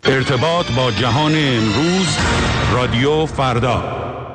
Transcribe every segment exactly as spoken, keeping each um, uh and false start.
ارتباط با جهان امروز، رادیو فردا.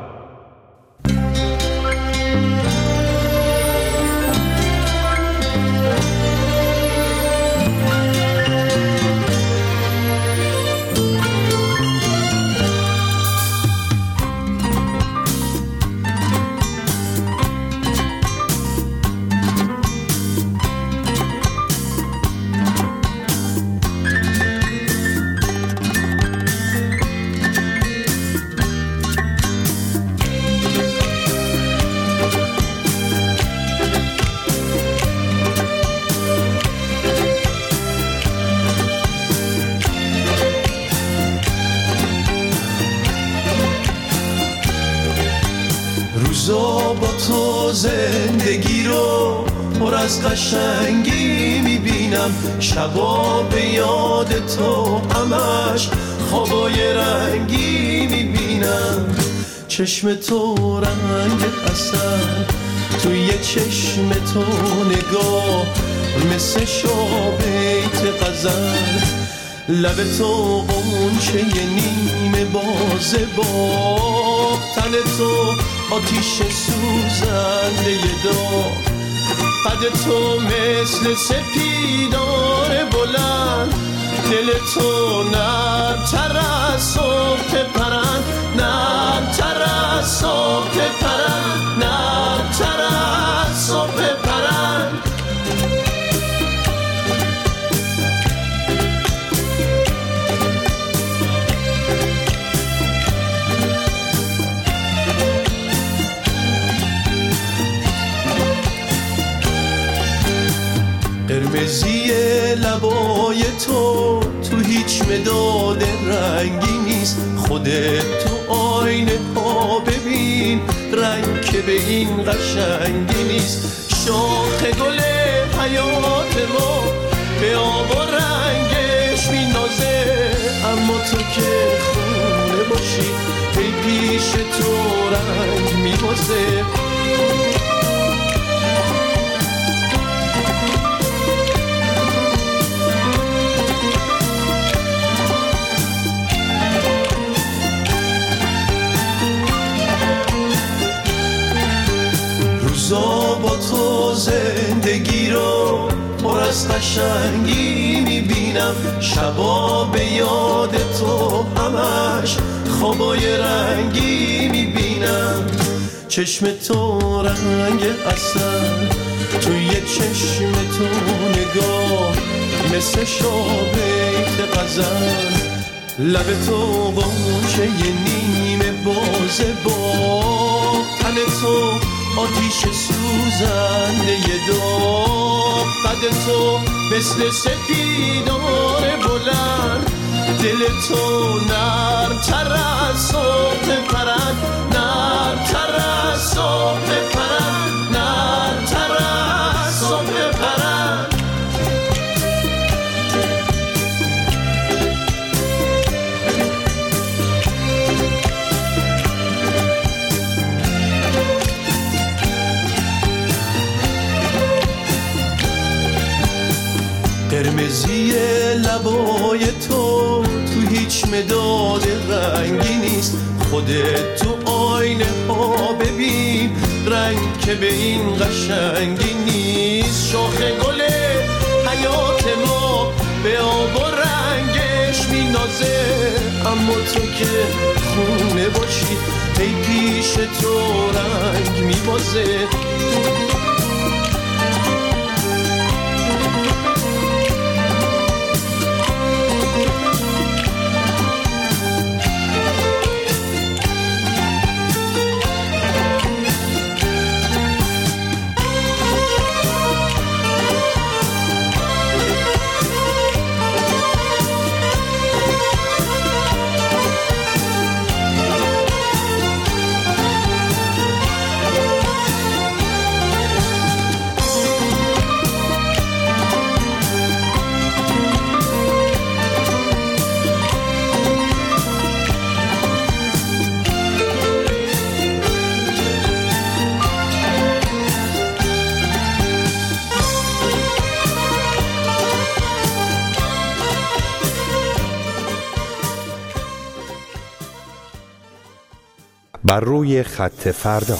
زندگی رو پر از قشنگی میبینم، شبا به یاد تو همش خوابای رنگی میبینم. چشم تو رنگ عسل، توی چشم تو نگاه مثل شابیت غزل، لب تو غنچه نیمه بازه با تن تو آتیش سوزنده داغ، قد تو مثل سپیدار بلند، دل تو نرم‌تر از صبح پرند، نرم‌تر از صبح پرند، نرم‌تر از صبح پرند. قرمزی لبای تو تو هیچ مداد رنگی نیست، خودت تو آینه ها ببین رنگ که به این قشنگی نیست. شاخ گل حیات ما به آب و رنگش مینازه، اما تو که خونه باشی ای پیش تو رنگ میبازه. روزا با تو زندگی رو پر از قشنگی میبینم، شبا به یاد تو همش خوابای رنگی میبینم. چشم تو رنگ عسل، توی چشم تو نگاه مثل شابیت غزل، لب تو غنچه نیمه بازه با تن تو آتیش سوزنده داغ، قد تو مثل سپیدار بلند، دل تو نرم‌تر از صبح پرند، نرم‌تر از صبح پرند، نرم‌تر از صبح پرند. قرمزی لبای تو تو هیچ مداد رنگی نیست، خودت تو آینه ها ببین رنگ که به این قشنگی نیست. شاخ گل حیات ما به آب و رنگش مینازه، اما تو که خونه باشی ای پیش تو رنگ میبازه. بر روی خط فردا.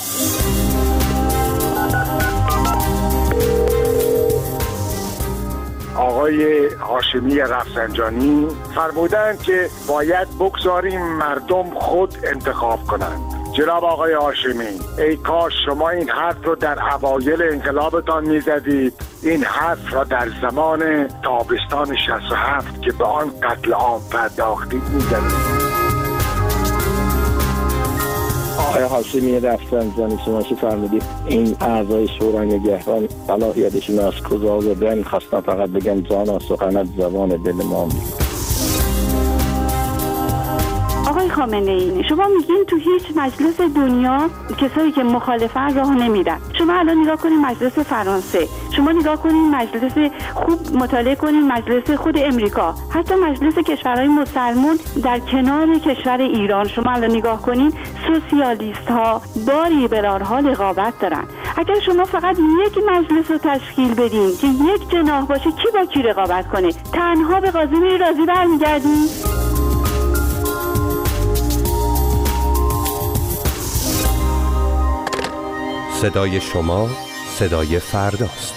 آقای هاشمی رفسنجانی فرمودند که باید بگذاریم مردم خود انتخاب کنند. جناب آقای هاشمی، ای کاش شما این حرف رو در اوایل انقلابتان میزدید، این حرف را در زمان تابستان شصت و هفت که به آن قتل عام پرداختید میزدید. آقای هاشمی رفسنجانی، شما که فرمودید این اعضای شورای نگهبان صلاحیتشون از کجا آوردن، خواستم فقط بگم جانا سخنت زبان دل ما میگه. آقای خامنه ای، شما میگین تو هیچ مجلس دنیا کسایی که مخالفن راه نمیدن. شما الان نگاه کنین مجلس فرانسه، شما نگاه کنین مجلس، خوب مطالعه کنین مجلس خود امریکا، حتی مجلس کشورهای مسلمان در کنار کشور ایران. شما الان نگاه کنین سوسیالیست ها با لیبرال ها رقابت دارن. اگر شما فقط یک مجلس رو تشکیل بدین که یک جناح باشه، کی با کی رقابت کنه؟ تنها به قاضی میری راضی برمیگردین؟ صدای شما صدای فرداست.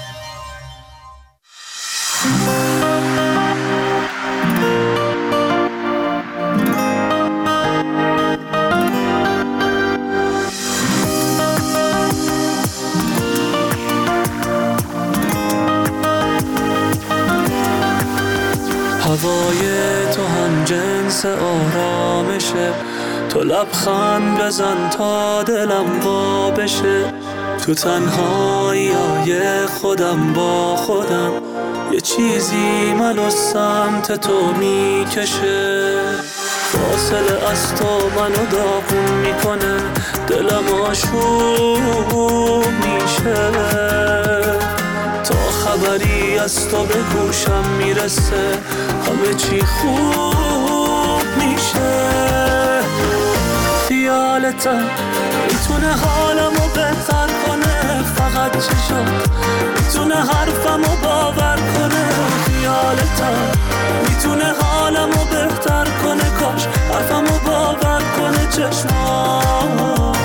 هوای تو هم جنس آرامشه، تو لبخند بزن تا دلم وا بشه. تو تنهایی خودم با خودم، یه چیزی منو سمت تو میکشه. فاصله از تو منو داغون میکنه، دلم آشوب میشه. تا خبری از تو به گوشم میرسه، همه چی خوب میشه. خیالتم میتونه حالمو بهتر کنه، فقط چشات میتونه حرفمو باور کنه. خیالتم میتونه حالمو بهتر کنه، کاش حرفمو باور کنه چشمات.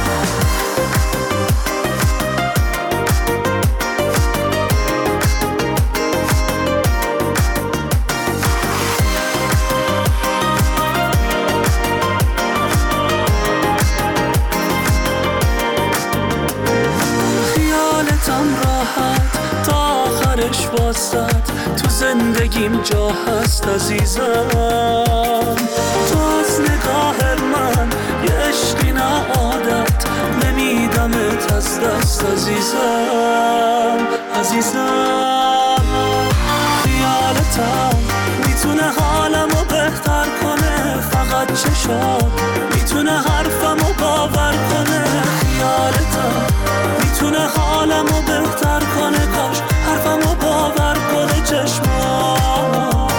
واسط تو زندگیم جا هست عزیزم. تو از نگاه من یه عشقی نه عادت، نمیدمت از دست عزیزم عزیزم. خیالتم میتونه حالمو بهتر کنه، فقط چشات میتونه حرفمو باور کنه. خیالتم میتونه حالمو بهتر کنه، کاش حرفمو باور کنه چشمات.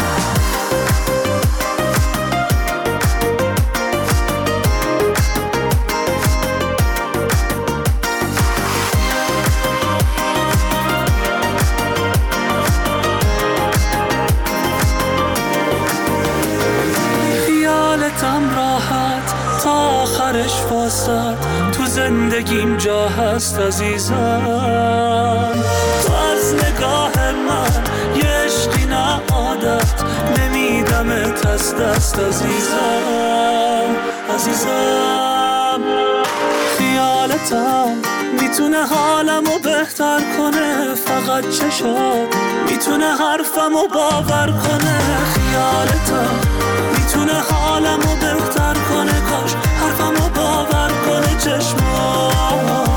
خیالتم راحت تا آخرش واسط، تو زندگیم جا هست عزیزم. تو از نگاه من یه عشقی نه عادت، نمیدمت از دست عزیزم عزیزم. خیالتم میتونه حالمو بهتر کنه، فقط چشات میتونه حرفمو باور کنه. خیالتم میتونه حالمو بهتر کنه، کاش حرفمو باور کنه چشمات.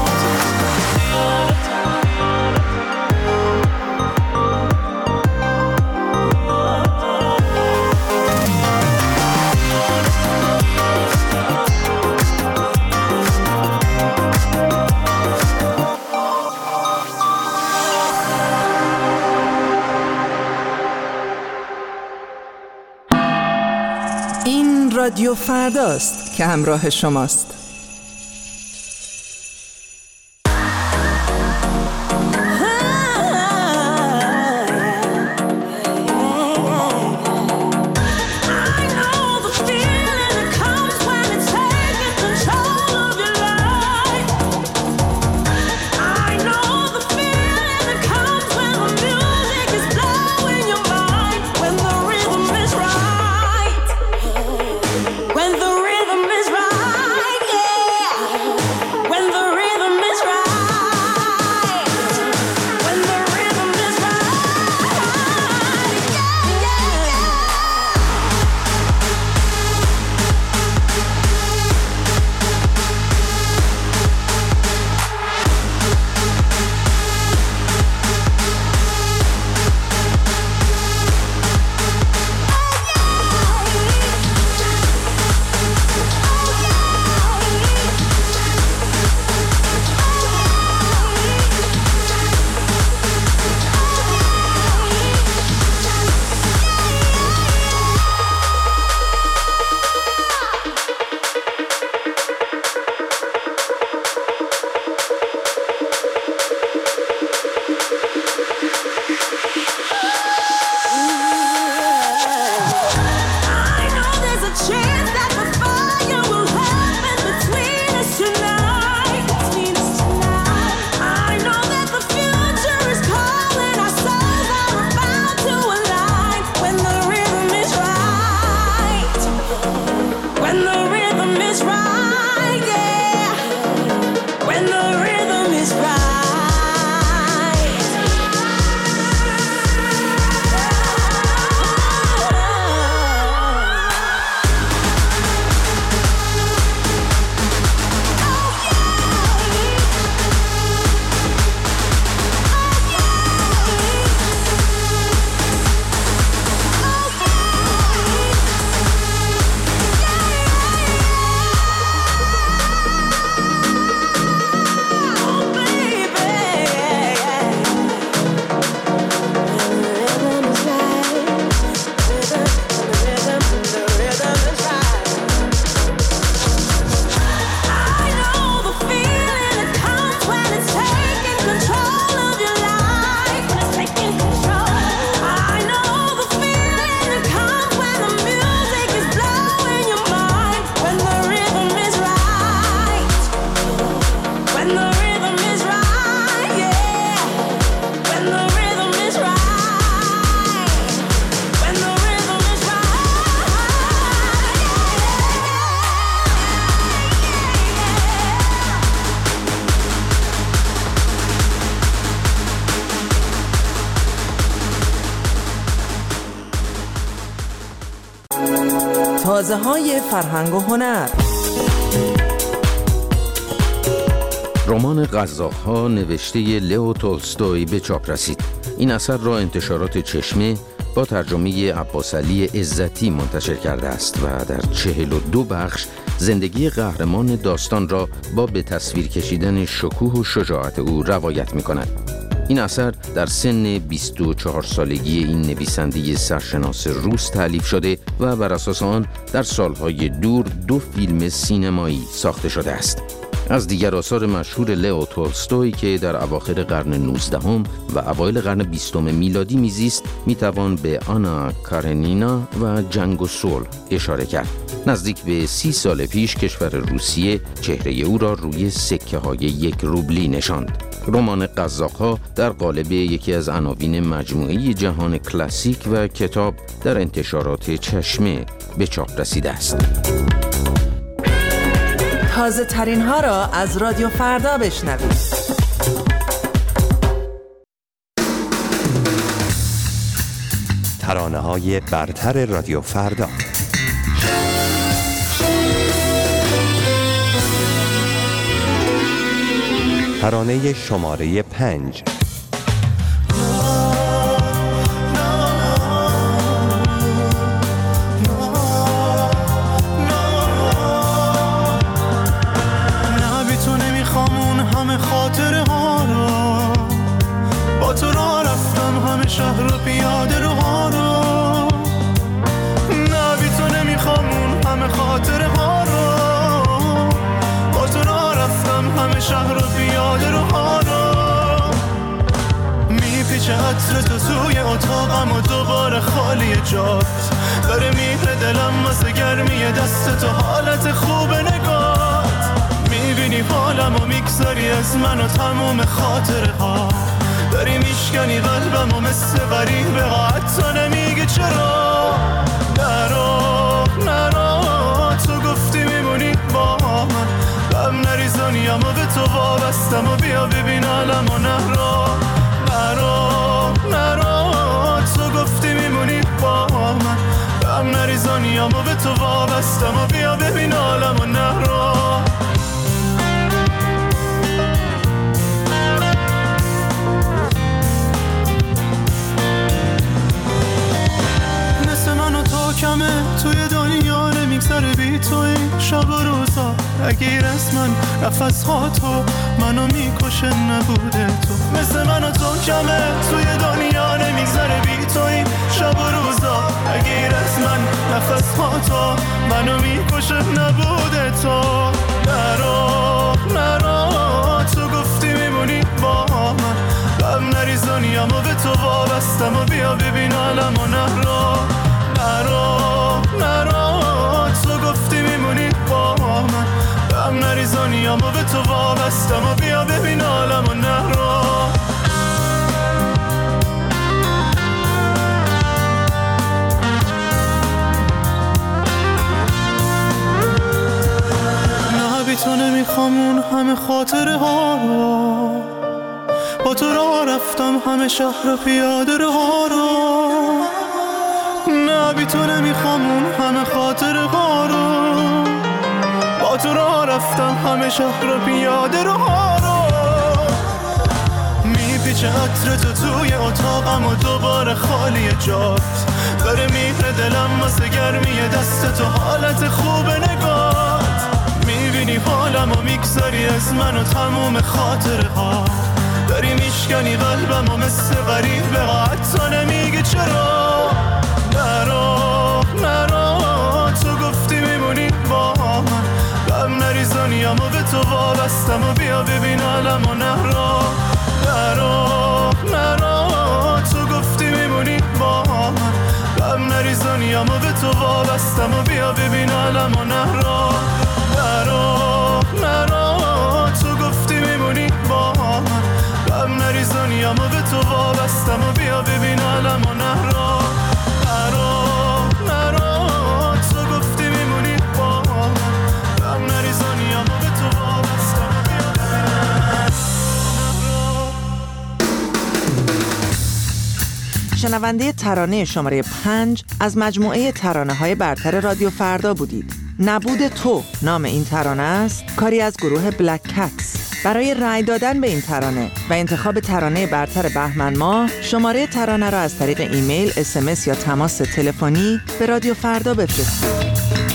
این رادیو فرداست که همراه شماست. I know the feeling that comes when it's taken تازه های فرهنگ و هنر. رمان قزاق‌ها نوشته لئو تولستوی به چاپ رسید. این اثر را انتشارات چشمه با ترجمه عباسعلی عزتی منتشر کرده است و در چهل و دو بخش زندگی قهرمان داستان را با به تصویر کشیدن شکوه و شجاعت او روایت می‌کند. این اثر در سن بیست و چهار سالگی این نویسنده سرشناس روس تألیف شده و بر اساس آن در سالهای دور دو فیلم سینمایی ساخته شده است. از دیگر آثار مشهور لئو تولستوی که در اواخر قرن نوزدهم و اوایل قرن بیستم میلادی میزیست میتوان به آنا کارنینا و جنگ و صلح اشاره کرد. نزدیک به سی سال پیش کشور روسیه چهره او را روی سکه های یک روبلی نشاند. رمان قزاق‌ها در قالب یکی از عناوین مجموعه جهان کلاسیک و کتاب در انتشارات چشمه به چاپ رسیده است. تازه ترین ها را از رادیو فردا بشنوید. ترانه های برتر رادیو فردا. ترانه شماره پنج. خاطره ها رو با تو را رفتم همه شهر و پیاده رو ها رو نه بی تو نمیخوام اون همه خاطره ها رو با تو را رفتم همه شهر و پیاده رو ها رو میپیچه عطر تو توی اتاقم و دوباره خالی جات داره میره دلم واسه گرمی دست تو حالت خوب نگاه میبینی حالم و میگذاری از من و تموم خاطره ها داری میشکنی قلبم و مثل غریبه ها حتی نمیگی چرا نرو نرو تو گفتی میمونی با من غم نریزانیم و به تو وابستم و بیا ببین عالم و نرو نرو نرو تو گفتی میمونی با من غم نریزانیم و به تو وابستم و بیا ببین عالم و نرو کمه توی دنیا نمیگذره بی توی شب و روزا اگیر از من نفس ها تو منو میکشه نبوده تو مثل من و تو کمه توی دنیا نمیگذره بی توی شب و روزا اگیر از من نفس ها تو منو میکشه نبوده تو نرو نرو تو گفتی میمونی با من غم نریزانیم و به تو وابستم و بیا ببین عالم و نرو نرو نرو تو گفتی میمونی با من غم نریزانیم و به تو وابستم و بیا ببین عالم و نرو نه بی تو نمیخوام اون همه خاطره ها رو با تو را رفتم همه شهر و پیاده رو ها رو نه بی تو نمیخوام اون همه خاطره ها رو با تو را رفتم همه شهر و پیاده رو ها رو میپیچه عطر تو توی اتاقم و دوباره خالی جات داره میره دلم واسه گرمی دست تو حالت خوب نگات میبینی حالم و میگذاری از من و تموم خاطره ها داری میشکنی قلبم و مثل غریبه ها حتی نمیگی چرا نرو نرو تو گفتی میمونی با من غم نریزانیم و به تو وابستم و بیا ببین عالم و نرو نرو نرو تو گفتی میمونی با من غم نریزانیم و به تو وابستم و بیا ببین عالم و نرو نرو نرو تو گفتی میمونی با من غم نریزانیم و به تو وابستم و بیا ببین عالم و نرو نرو نرو تو گفتی میمونی با من غم نریزانیم و به تو وابستم و بیا ببین شنونده ترانه شماره پنج از مجموعه ترانه های برتر رادیو فردا بودید. نبود تو نام این ترانه است، کاری از گروه بلک کتس. برای رأی دادن به این ترانه و انتخاب ترانه برتر بهمن ماه، شماره ترانه را از طریق ایمیل، اس ام اس یا تماس تلفنی به رادیو فردا بفرستید.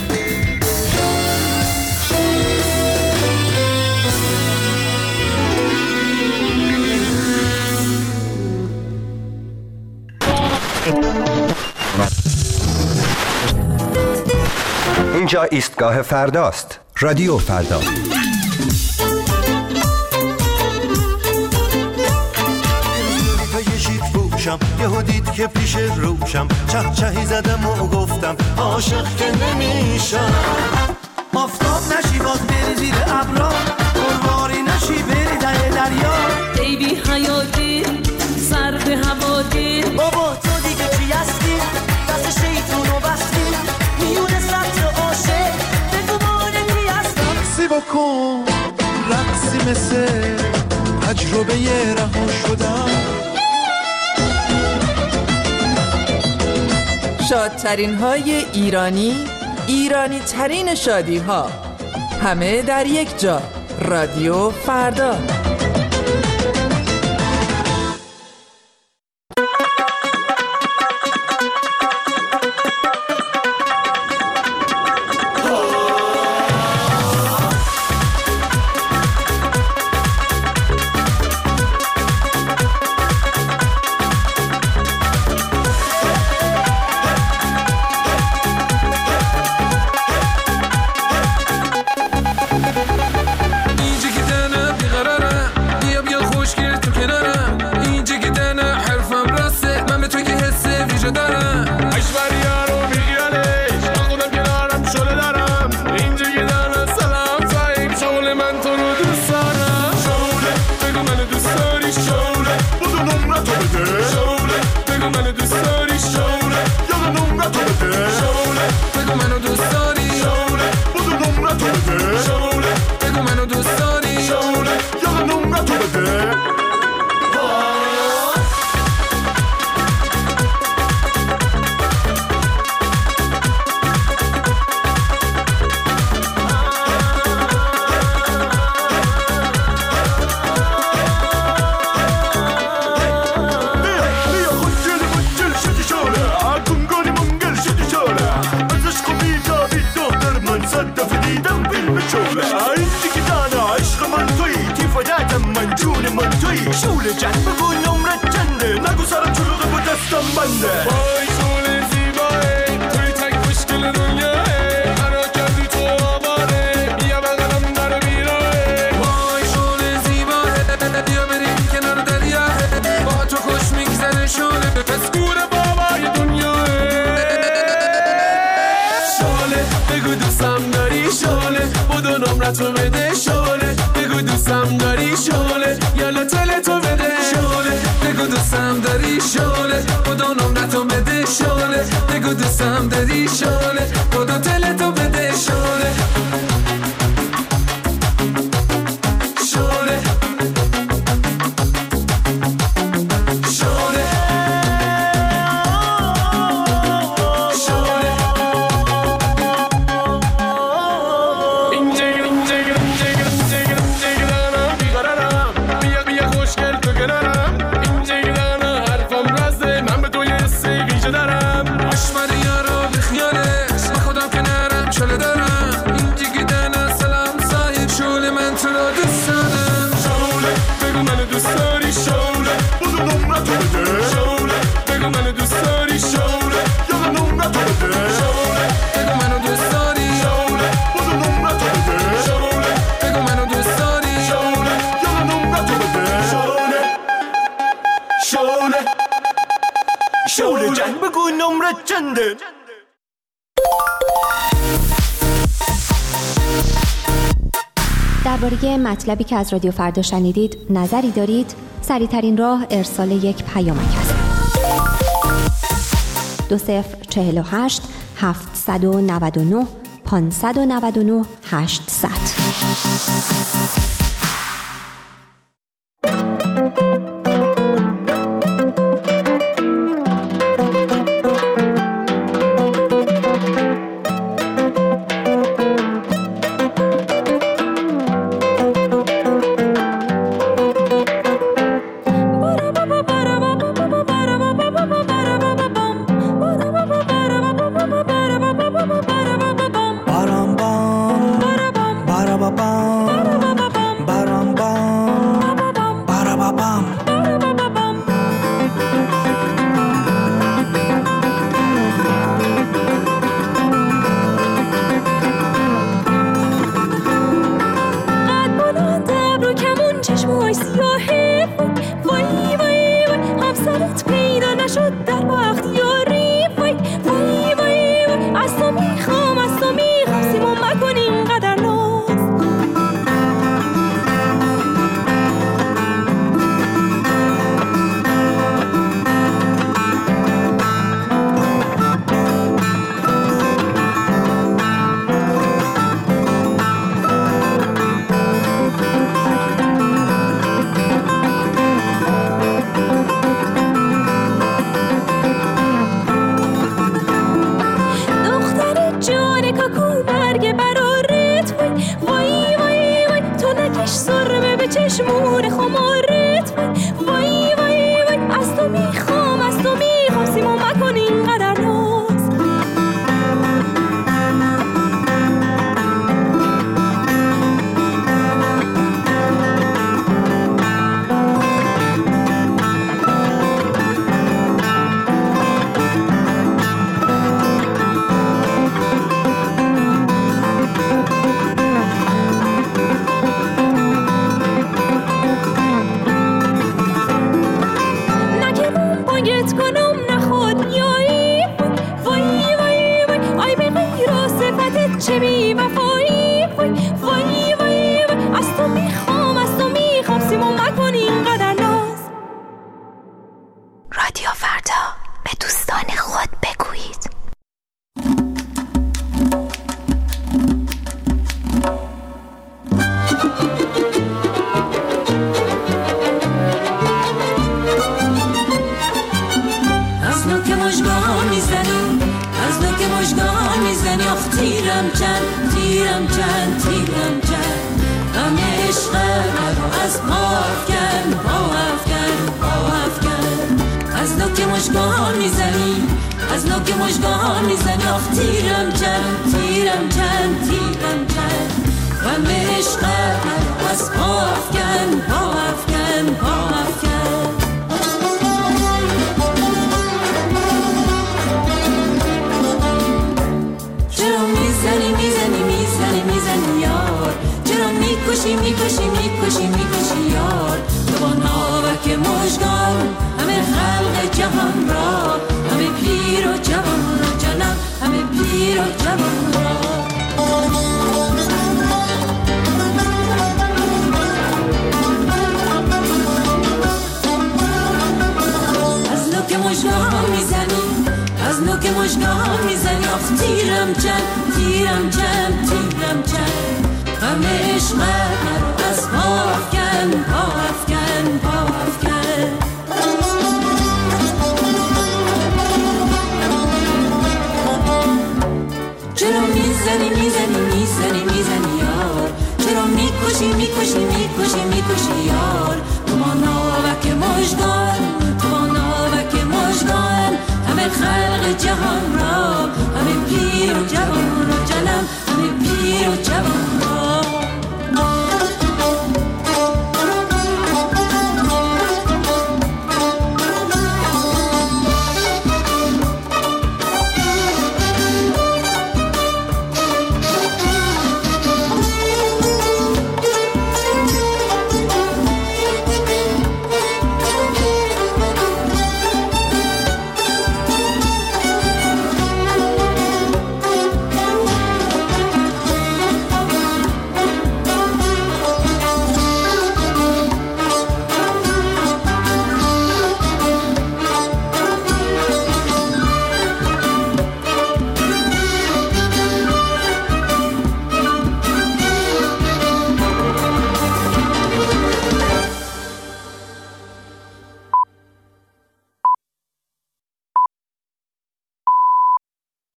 اینجا ایستگاه فرداست. رادیو فردا. یهو دید که پیش روشم چه چهی زدم و گفتم عاشق که نمیشم. آفتاب نشی باز بری زیر ابرا، قرواری نشی بری ته دریا. ای بی حیاتی سر به هوادی، بابا تو دیگه چی هستی؟ دست شیطونو بستی میونه سطر عاشق، بگو مانه کی هستم. رقصی بکن رقصی مثل تجربه یه رها شدم. شادترین های ایرانی، ایرانی ترین شادی ها، همه در یک جا. رادیو فردا. درباره مطلبی که از رادیو فردا شنیدید نظری دارید؟ سریع‌ترین راه ارسال یک پیامک است. دو صفر چهل و هشت هفتصد و نود و نه پانصد و نود و نه هشتصد. چه بی وفایی، وای وای وای از تو میخوام از تو میخوام سیمون مکن اینقدر ناز. رادیو فردا، به دوستان خود بگویید. از نوک مژگان میزنی، از نوک مژگان میزنی، آخ تیرم چند تیرم چند تیرم چند، غم عشق مرا از پا افکن پا افکن پا افکن. از نوک مژگان میزنی، از نوک مژگان میزنی، آخ تیرم چند تیرم چند تیرم چند، غم عشق مرا از پا افکن پا افکن پا افکن. چرا میزنی میزنی میزنی میزنی یار، چرا میکشی میکشی میکشی میکشی یار. تو با ناوک مژگان همه خلق جهان را، همه پیر و جوان را جانم، همه پیر و جوان را. از نوک مژگان میزنی، از نوک مژگان میزنی، آخ تیرم چند تیرم چند تیرم چند، غم عشق مرا از پا افکن پا افکن پا افکن. چرا میزنی میزنی میزنی میزنی یار، چرا میکشی میکشی میکشی میکشی یار. تو با ناوک مژگان، تو با ناوک مژگان همه خلق جهان را،